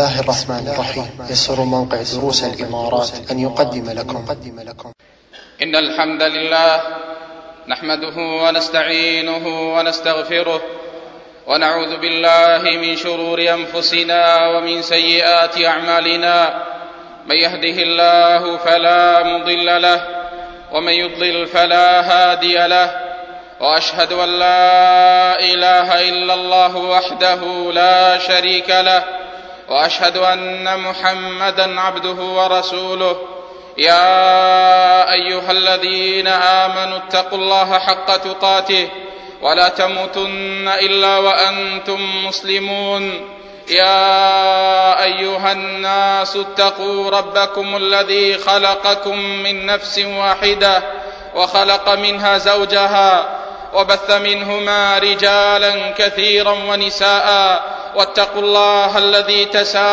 الله الرحمن الرحيم. يسر موقع دروس الإمارات أن يقدم لكم إن الحمد لله نحمده ونستعينه ونستغفره ونعوذ بالله من شرور أنفسنا ومن سيئات أعمالنا. من يهده الله فلا مضل له ومن يضلل فلا هادي له، وأشهد أن لا إله إلا الله وحده لا شريك له، وأشهد أن محمدا عبده ورسوله. يا أيها الذين آمنوا اتقوا الله حق تقاته ولا تموتن إلا وأنتم مسلمون. يا أيها الناس اتقوا ربكم الذي خلقكم من نفس واحدة وخلق منها زوجها وبث منهما رجالا كثيرا ونساء، واتقوا الله الذي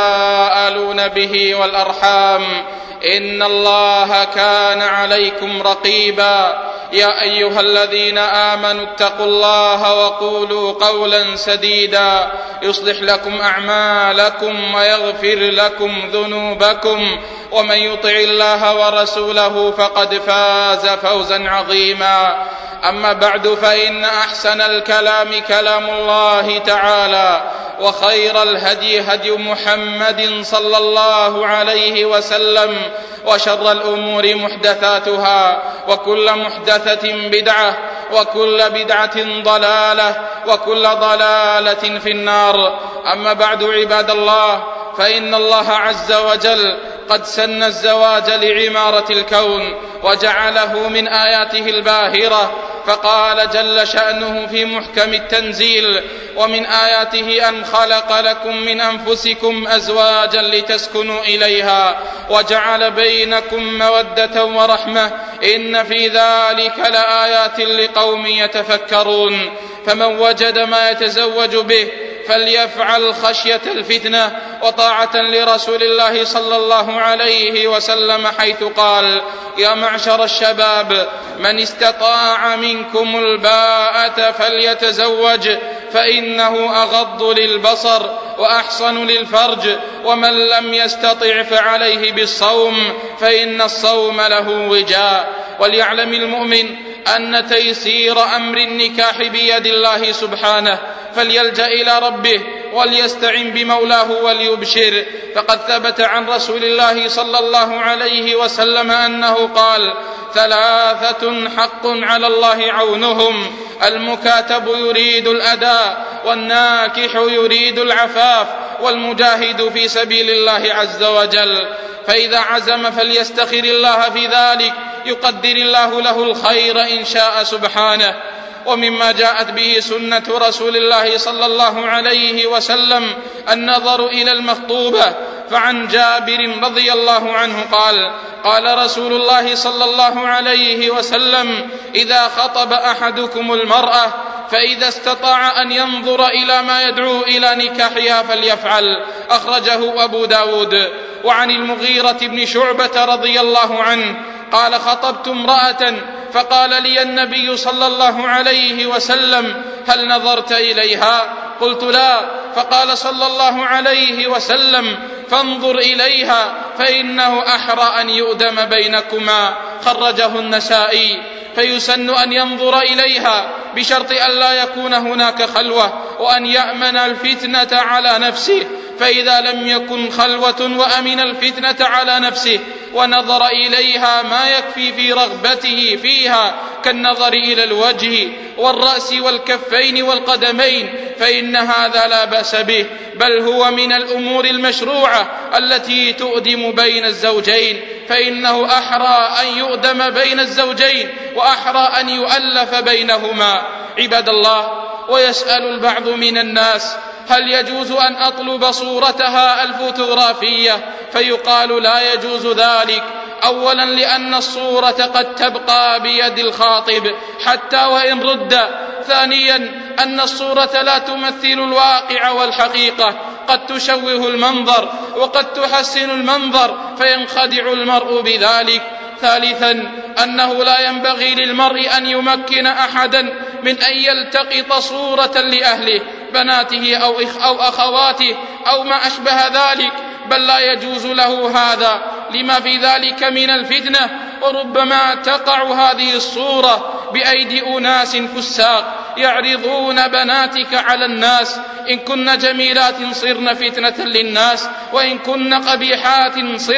تساءلون به والأرحام إن الله كان عليكم رقيبا. يا أيها الذين آمنوا اتقوا الله وقولوا قولا سديدا يصلح لكم أعمالكم ويغفر لكم ذنوبكم، ومن يطع الله ورسوله فقد فاز فوزا عظيما. أما بعد، فإن أحسن الكلام كلام الله تعالى، وخير الهدي هدي محمد صلى الله عليه وسلم، وشر الأمور محدثاتها، وكل محدثة بدعة، وكل بدعة ضلالة، وكل ضلالة في النار. أما بعد، عباد الله، فإن الله عز وجل قد سن الزواج لعمارة الكون وجعله من آياته الباهرة، فقال جل شأنه في محكم التنزيل: ومن آياته أن خلق لكم من أنفسكم أزواجا لتسكنوا إليها وجعل بينكم مودة ورحمة إن في ذلك لآيات لقوم يتفكرون. فمن وجد ما يتزوج به فليفعل خشية الفتنة وطاعة لرسول الله صلى الله عليه وسلم، حيث قال: يا معشر الشباب من استطاع منكم الباءة فليتزوج فإنه أغض للبصر وأحصن للفرج، ومن لم يستطع فعليه بالصوم فإن الصوم له وجاء. وليعلم المؤمن أن تيسير أمر النكاح بيد الله سبحانه، فليلجأ إلى ربه وليستعن بمولاه وليبشر. فقد ثبت عن رسول الله صلى الله عليه وسلم أنه قال: ثلاثة حق على الله عونهم: المكاتب يريد الأداء، والناكح يريد العفاف، والمجاهد في سبيل الله عز وجل. فإذا عزم فليستخر الله في ذلك، يقدر الله له الخير إن شاء سبحانه. ومما جاءت به سنة رسول الله صلى الله عليه وسلم النظر إلى المخطوبة. فعن جابر رضي الله عنه قال: قال رسول الله صلى الله عليه وسلم: إذا خطب أحدكم المرأة فإذا استطاع أن ينظر إلى ما يدعو إلى نكاحها فليفعل. أخرجه أبو داود. وعن المغيرة بن شعبة رضي الله عنه قال: خطبت امرأة فقال لي النبي صلى الله عليه وسلم: هل نظرت إليها؟ قلت: لا. فقال صلى الله عليه وسلم: فانظر إليها فإنه أحرى أن يؤدم بينكما. خرجه النسائي. فيسن أن ينظر إليها بشرط أن لا يكون هناك خلوة، وأن يأمن الفتنة على نفسه. فإذا لم يكن خلوة وأمن الفتنة على نفسه ونظر إليها ما يكفي في رغبته فيها كالنظر إلى الوجه والرأس والكفين والقدمين، فإن هذا لا بأس به، بل هو من الأمور المشروعة التي تؤدم بين الزوجين، فإنه أحرى أن يؤدم بين الزوجين وأحرى أن يؤلف بينهما. عباد الله، ويسأل البعض من الناس: هل يجوز أن أطلب صورتها الفوتوغرافية؟ فيقال: لا يجوز ذلك. أولا لأن الصورة قد تبقى بيد الخاطب حتى وإن رد. ثانيا أن الصورة لا تمثل الواقع والحقيقة، قد تشوه المنظر وقد تحسن المنظر فينخدع المرء بذلك. ثالثا أنه لا ينبغي للمرء أن يمكن أحدا من أن يلتقط صورة لأهله بناته أو أخواته أو ما أشبه ذلك، بل لا يجوز له هذا لما في ذلك من الفتنة. وربما تقع هذه الصورة بأيدي أناس فساق يعرضون بناتك على الناس، إن كن جميلات صرن فتنة للناس، وإن كن قبيحات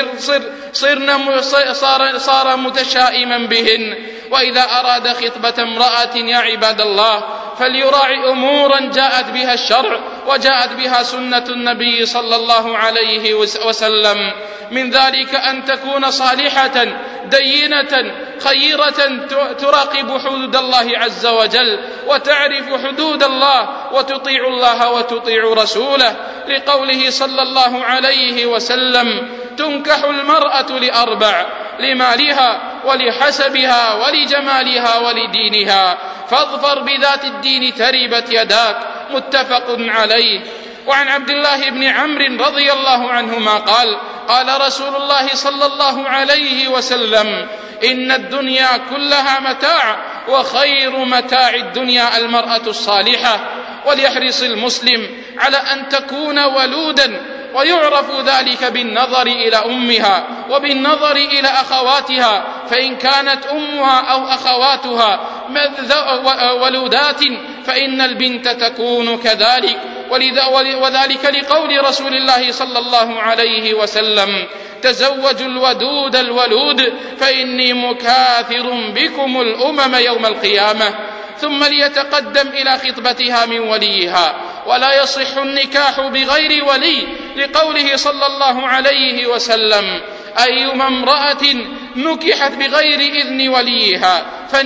صار متشائما بهن. وإذا أراد خطبة امرأة يا عباد الله فليراعي أمورا جاءت بها الشرع وجاءت بها سنة النبي صلى الله عليه وسلم، من ذلك أن تكون صالحة دينة خيرة تراقب حدود الله عز وجل وتعرف حدود الله وتطيع الله وتطيع رسوله، لقوله صلى الله عليه وسلم: تنكح المرأة لأربع: لمالها ولحسبها ولجمالها ولدينها، فاظفر بذات الدين تربت يداك. متفق عليه. وعن عبد الله بن عمرو رضي الله عنهما قال: قال رسول الله صلى الله عليه وسلم: إن الدنيا كلها متاع، وخير متاع الدنيا المرأة الصالحة. وليحرص المسلم على أن تكون ولودا، ويعرف ذلك بالنظر إلى أمها وبالنظر إلى أخواتها، فإن كانت أمها أو أخواتها ولودات فإن البنت تكون كذلك. وذلك لقول رسول الله صلى الله عليه وسلم: تزوجوا الودود الولود فإني مكاثر بكم الأمم يوم القيامة. ثم ليتقدم إلى خطبتها من وليها، ولا يصح النكاح بغير ولي، لقوله صلى الله عليه وسلم: أيما امرأة نكحت بغير إذن وليها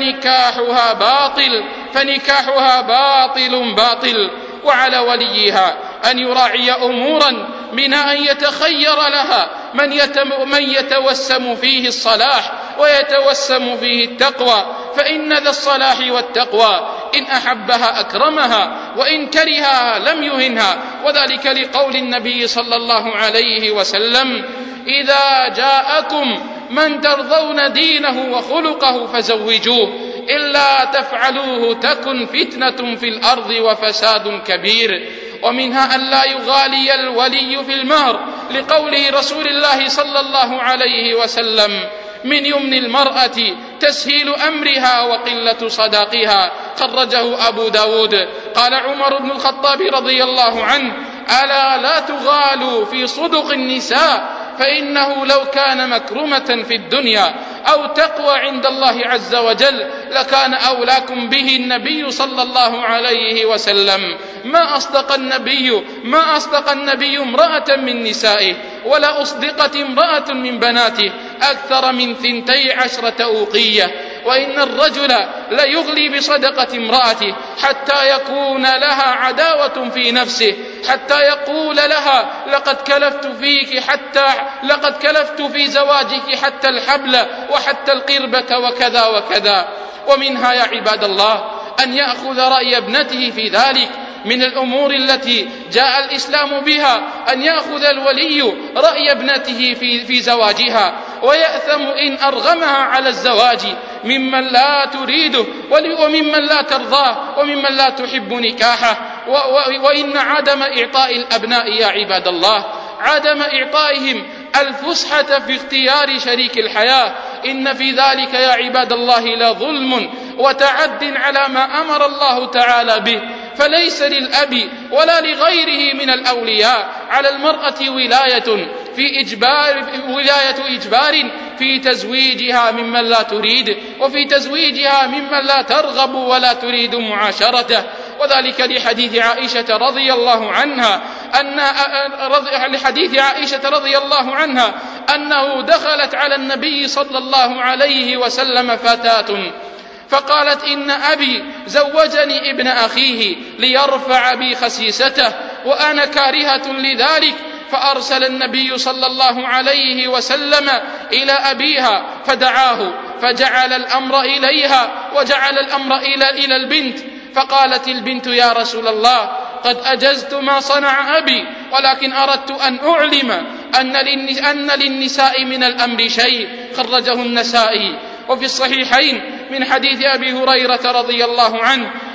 فنكاحها باطل. وعلى وليها أن يراعي أمورا، من أن يتخير لها من يتوسم فيه الصلاح ويتوسم فيه التقوى، فإن ذا الصلاح والتقوى إن أحبها أكرمها وإن كرهها لم يهنها. وذلك لقول النبي صلى الله عليه وسلم: إذا جاءكم من ترضون دينه وخلقه فزوجوه، إلا تفعلوه تكن فتنة في الأرض وفساد كبير. ومنها أن لا يغالي الولي في المهر، لقوله رسول الله صلى الله عليه وسلم: من يمن المرأة تسهيل أمرها وقلة صداقها. خرجه أبو داود. قال عمر بن الخطاب رضي الله عنه: ألا لا تغالوا في صدق النساء، فإنه لو كان مكرمة في الدنيا أو تقوى عند الله عز وجل لكان أولاكم به النبي صلى الله عليه وسلم. ما أصدق النبي امرأة من نسائه، ولا أصدقت امرأة من بناته أكثر من 12 أوقية. وإن الرجل ليغلي بصدقة امرأته حتى يكون لها عداوة في نفسه، حتى يقول لها: لقد كلفت في زواجك حتى الحبل وحتى القربة وكذا وكذا. ومنها يا عباد الله أن يأخذ رأي ابنته في ذلك. من الأمور التي جاء الإسلام بها أن يأخذ الولي رأي ابنته في زواجها، ويأثم إن أرغمها على الزواج ممن لا تريده وممن لا ترضاه وممن لا تحب نكاحه. وإن عدم إعطاء الأبناء يا عباد الله، عدم إعطائهم الفسحة في اختيار شريك الحياة، إن في ذلك يا عباد الله لظلم وتعد على ما أمر الله تعالى به. فليس للأب ولا لغيره من الأولياء على المرأة ولاية إجبار في تزويجها ممن لا تريد، وفي تزويجها ممن لا ترغب ولا تريد معاشرته. وذلك لحديث عائشة رضي الله عنها أنه دخلت على النبي صلى الله عليه وسلم فتاة فقالت: إن أبي زوجني ابن أخيه ليرفع بي خسيسته وأنا كارهة لذلك. فأرسل النبي صلى الله عليه وسلم إلى أبيها فدعاه، فجعل الأمر إليها وجعل الأمر إلى البنت. فقالت البنت: يا رسول الله، قد أجزت ما صنع أبي، ولكن أردت أن أعلم أن للنساء من الأمر شيء. خرجه النسائي. وفي الصحيحين من حديث أبي هريرة رضي الله عنه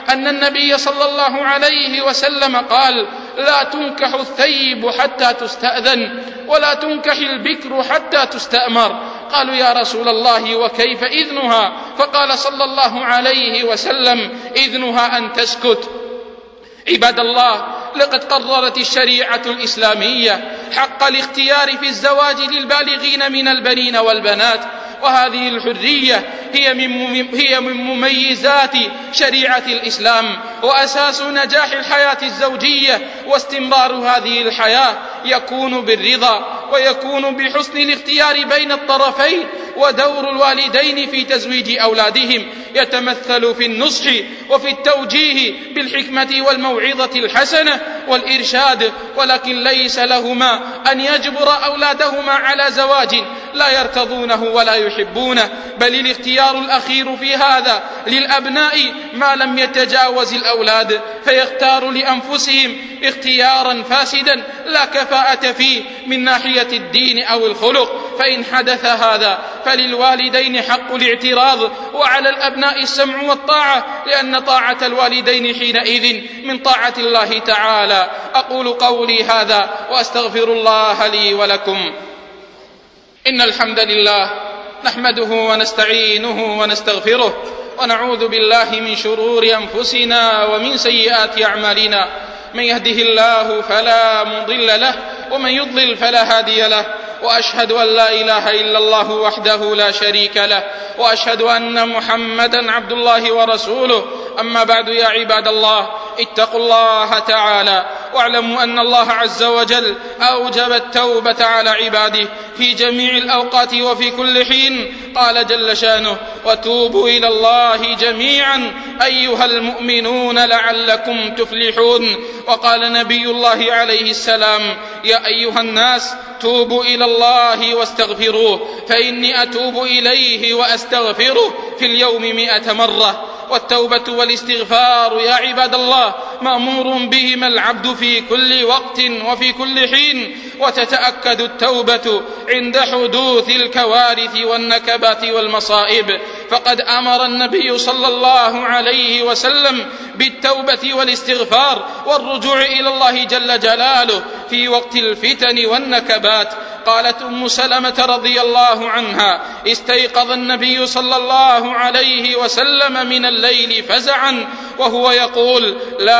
أن النبي صلى الله عليه وسلم قال: لا تنكح الثيب حتى تستأذن، ولا تنكح البكر حتى تستأمر. قالوا: يا رسول الله وكيف إذنها؟ فقال صلى الله عليه وسلم: إذنها أن تسكت. عباد الله، لقد قررت الشريعة الإسلامية حق الاختيار في الزواج للبالغين من البنين والبنات، وهذه الحرية هي من مميزات شريعة الإسلام وأساس نجاح الحياة الزوجية. واستمرار هذه الحياة يكون بالرضا ويكون بحسن الاختيار بين الطرفين. ودور الوالدين في تزويج أولادهم يتمثل في النصح وفي التوجيه بالحكمة والموعظة الحسنة والإرشاد، ولكن ليس لهما أن يجبر أولادهما على زواج لا يرتضونه ولا يحبونه، بل الاختيار الأخير في هذا للأبناء ما لم يتجاوز الأولاد، فيختار لأنفسهم اختيارا فاسدا لا كفاءة فيه من ناحية الدين أو الخلق. فإن حدث هذا فللوالدين حق الاعتراض، وعلى الأبناء السمع والطاعة، لأن طاعة الوالدين حينئذ من طاعة الله تعالى. أقول قولي هذا وأستغفر الله لي ولكم. إن الحمد لله نحمده ونستعينه ونستغفره، ونعوذ بالله من شرور أنفسنا ومن سيئات أعمالنا. من يهده الله فلا مضل له، ومن يضلل فلا هادي له. وأشهد أن لا إله إلا الله وحده لا شريك له، وأشهد أن محمدا عبد الله ورسوله. أما بعد، يا عباد الله، اتقوا الله تعالى واعلموا أن الله عز وجل أوجب التوبة على عباده في جميع الأوقات وفي كل حين. قال جل شانه: وتوبوا إلى الله جميعا أيها المؤمنون لعلكم تفلحون. وقال نبي الله عليه السلام: يا أيها الناس توبوا إلى الله واستغفروه، فإني أتوب إليه وأستغفره في اليوم 100 مرة. والتوبة والاستغفار يا عباد الله مأمور بهما العبد في كل وقت وفي كل حين، وتتأكد التوبة عند حدوث الكوارث والنكبات والمصائب. فقد أمر النبي صلى الله عليه وسلم بالتوبة والاستغفار والرجوع إلى الله جل جلاله في وقت الفتن والنكبات. قالت أم سلمة رضي الله عنها: استيقظ النبي صلى الله عليه وسلم من الليل فزعا وهو يقول: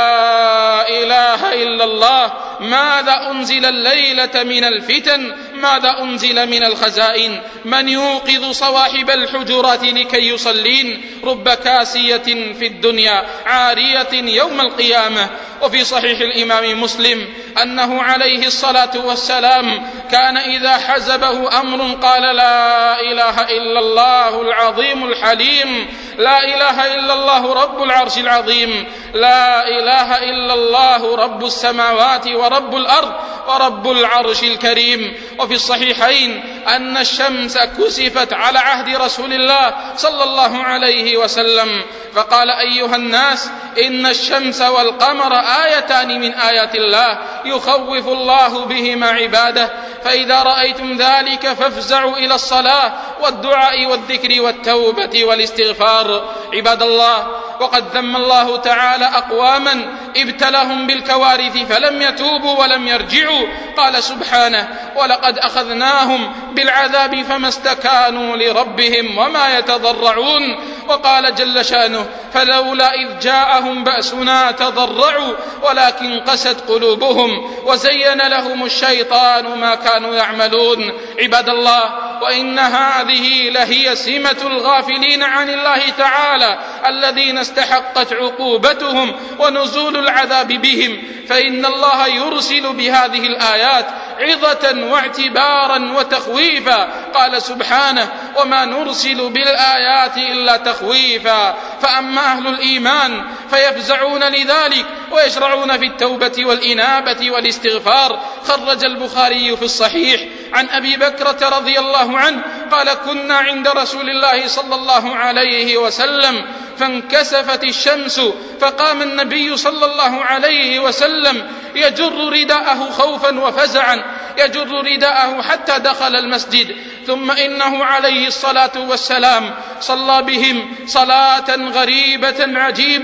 لا إله إلا الله، ماذا أنزل الليلة من الفتن؟ ماذا أنزل من الخزائن؟ من يوقظ صواحب الحجرات لكي يصلين؟ رب كاسية في الدنيا عارية يوم القيامة. وفي صحيح الإمام مسلم أنه عليه الصلاة والسلام كان إذا حزبه أمر قال: لا إله إلا الله العظيم الحليم، لا إله إلا الله رب العرش العظيم، لا إله إلا الله رب السماوات ورب الأرض ورب العرش الكريم. وفي الصحيحين أن الشمس كسفت على عهد رسول الله صلى الله عليه وسلم فقال: أيها الناس، إن الشمس والقمر آيتان من آيات الله يخوف الله بهما عباده، فإذا رأيتم ذلك فافزعوا إلى الصلاة والدعاء والذكر والتوبة والاستغفار. عباد الله، وقد ذم الله تعالى أقواما ابتلهم بالكوارث فلم يتوبوا ولم يرجعوا. قال سبحانه: ولقد أخذناهم بالعذاب فما استكانوا لربهم وما يتضرعون. وقال جل شانه: فلولا إذ جاءهم بأسنا تضرعوا ولكن قست قلوبهم وزين لهم الشيطان ما كانوا يعملون. عباد الله، وإن هذه لهي سمة الغافلين عن الله تعالى الذين استحقت عقوبتهم ونزول العذاب بهم، فإن الله يرسل بهذه الآيات عظة واعتبارا وتخويفا. قال سبحانه: وما نرسل بالآيات إلا تخويفا. فأما أهل الإيمان فيفزعون لذلك ويشرعون في التوبة والإنابة والاستغفار. خرج البخاري في الصحيح عن أبي بكرة رضي الله عنه قال: كنا عند رسول الله صلى الله عليه وسلم فانكسفت الشمس، فقام النبي صلى الله عليه وسلم يجر رداءه خوفا وفزعا، يجر رداءه حتى دخل المسجد، ثم إنه عليه الصلاة والسلام صلى بهم صلاة غريبة عجيبة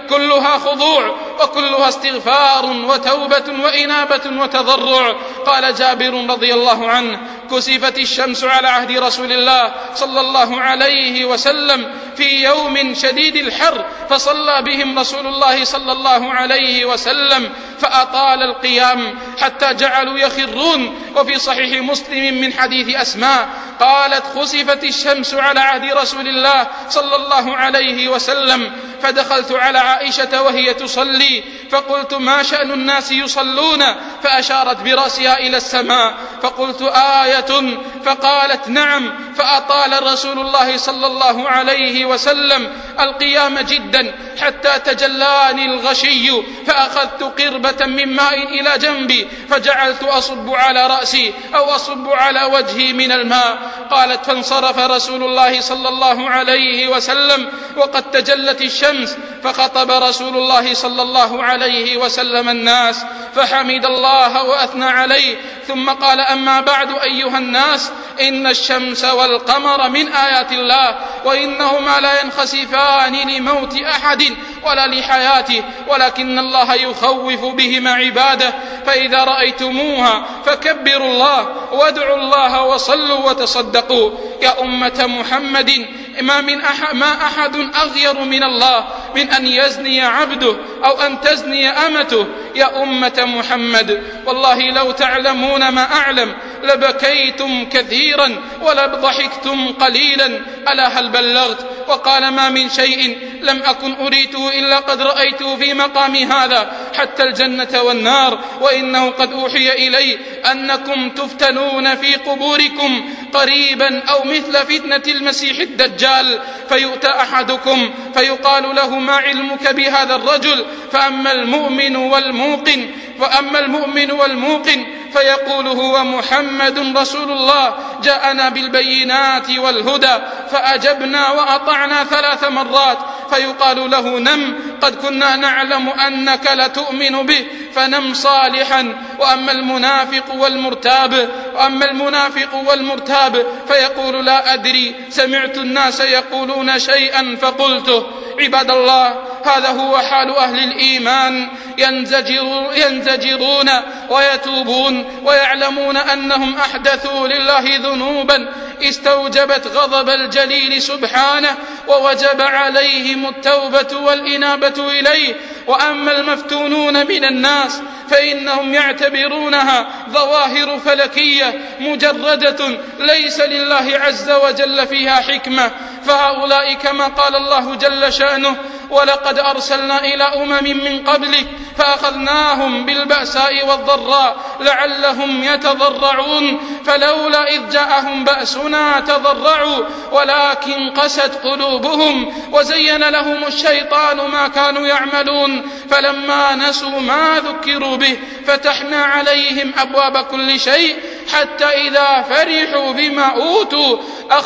كلها خضوع وكلها استغفار وتوبة وإنابة وتضرع. قال جابر رضي الله عنه: كسفت الشمس على عهد رسول الله صلى الله عليه وسلم في يوم شديد الحر، فصلى بهم رسول الله صلى الله عليه وسلم فأطال القيام حتى جعلوا يخرون. وفي صحيح مسلم من حديث أسماء قالت: خسفت الشمس على عهد رسول الله صلى الله عليه وسلم، فدخلت على عائشة وهي تصلي فقلت: ما شأن الناس يصلون؟ فأشارت برأسها إلى السماء، فقلت: آية؟ فقالت: نعم. فأطال رسول الله صلى الله عليه وسلم القيام جدا حتى تجلاني الغشي، فأخذت قربة من ماء إلى جنبي فجعلت أصب على رأسي أو أصب على وجهي من الماء. قالت: فانصرف رسول الله صلى الله عليه وسلم وقد تجلت الشمس، فخطب رسول الله صلى الله عليه وسلم الناس فحمد الله وأثنى عليه، ثم قال: أما بعد أيها الناس، إن الشمس والقمر من آيات الله، وإنهما لا ينخسفان لموت أحد ولا لحياته، ولكن الله يخوف بهما عباده، فإذا رأيتموها فكبروا الله وادعوا الله وصلوا وتصدقوا. يا أمة محمد، ما أحد أغير من الله من أن يزني عبده أو أن تزني أمته. يا أمة محمد، والله لو تعلمون ما أعلم لبكيتم كثيرا ولضحكتم قليلا. ألا هل بلغت؟ وقال: ما من شيء لم أكن أريته إلا قد رأيته في مقام هذا، حتى الجنة والنار، وإنه قد أوحي إلي أنكم تفتنون في قبوركم قريبا أو مثل فتنة المسيح الدجال، فيؤتى أحدكم فيقال له: ما علمك بهذا الرجل؟ فأما المؤمن والموقن فيقول: هو محمد رسول الله جاءنا بالبينات والهدى، فأجبنا وأطعنا 3 مرات، فيقال له: نم، قد كنا نعلم أنك لتؤمن به، فنم صالحا. وأما المنافق والمرتاب فيقول: لا أدري، سمعت الناس يقولون شيئا فقلته. عباد الله، هذا هو حال أهل الإيمان، ينزجرون ويتوبون ويعلمون أنهم أحدثوا لله ذنوبا استوجبت غضب الجليل سبحانه، ووجب عليهم التوبة والإنابة إليه. وأما المفتونون من الناس فإنهم يعتبرونها ظواهر فلكية مجردة ليس لله عز وجل فيها حكمة، فهؤلاء كما قال الله جل شأنه: ولقد أرسلنا إلى من قبلك فأخذناهم بالبأساء والضراء لعلهم يتضرعون، فلولا إذ جاءهم بأسنا تضرعوا ولكن قست قلوبهم وزين لهم الشيطان ما كانوا يعملون، فلما نسوا ما ذكروا به فتحنا عليهم أبواب كل شيء حتى إذا فرحوا بما أوتوا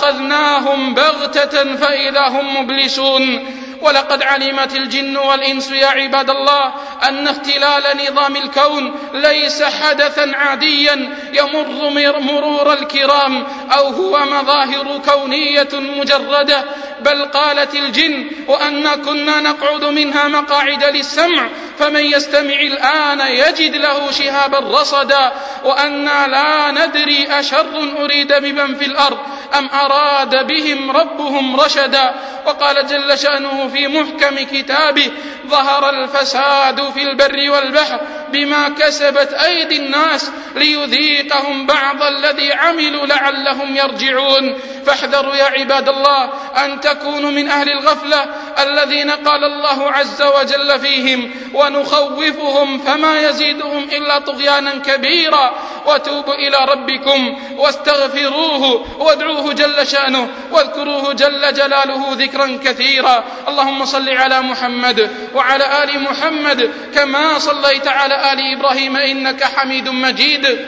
أخذناهم بغتة فإذا هم مبلسون. ولقد علمت الجن والإنس يا عباد الله أن اختلال نظام الكون ليس حدثا عاديا يمر مرور الكرام أو هو مظاهر كونية مجردة، بل قالت الجن: وأنا كنا نقعد منها مقاعد للسمع فمن يستمع الآن يجد له شهابا رصدا، وأنا لا ندري أشر أريد بمن في الأرض أم أراد بهم ربهم رشدا. وقال جل شأنه في محكم كتابه: ظهر الفساد في البر والبحر بما كسبت أيدي الناس ليذيقهم بعض الذي عملوا لعلهم يرجعون. فاحذروا يا عباد الله أن تكونوا من أهل الغفلة الذين قال الله عز وجل فيهم: ونخوفهم فما يزيدهم إلا طغيانا كبيرا. وتوبوا إلى ربكم واستغفروه وادعوه جل شأنه واذكروه جل جلاله ذكرا كثيرا. اللهم صل على محمد وعلى آل محمد كما صليت على آل إبراهيم إنك حميد مجيد.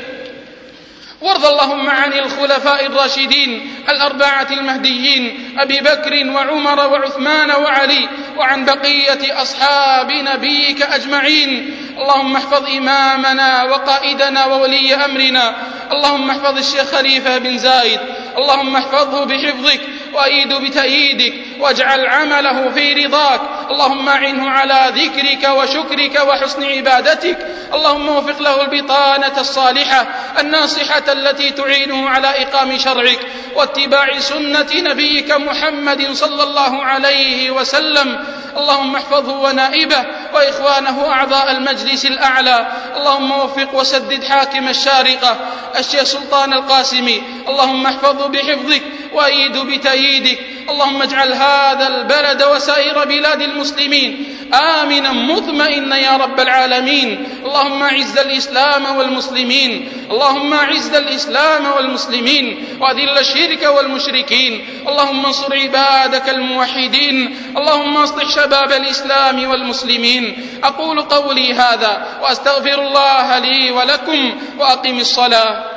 وارض اللهم عن الخلفاء الراشدين 4 المهديين أبي بكر وعمر وعثمان وعلي، وعن بقية أصحاب نبيك أجمعين. اللهم احفظ إمامنا وقائدنا وولي أمرنا، اللهم احفظ الشيخ خليفة بن زايد، اللهم احفظه بحفظك وأيده بتأييدك، واجعل عمله في رضاك، اللهم أعنه على ذكرك وشكرك وحسن عبادتك. اللهم وفق له البطانة الصالحة الناصحة التي تعينه على إقام شرعك واتباع سنة نبيك محمد صلى الله عليه وسلم. اللهم احفظه ونائبه وإخوانه أعضاء المجلس الأعلى. اللهم وفق وسدد حاكم الشارقة الشيخ سلطان القاسمي. اللهم احفظه بحفظك وأيد بتأييدك. اللهم اجعل هذا البلد وسائر بلاد المسلمين آمنا مطمئنا يا رب العالمين. اللهم أعز الإسلام والمسلمين. اللهم أعز الإسلام والمسلمين وأذل الشرك والمشركين. اللهم انصر عبادك الموحدين. اللهم اصلح شباب الإسلام والمسلمين. أقول قولي هذا وأستغفر الله لي ولكم وأقم الصلاة.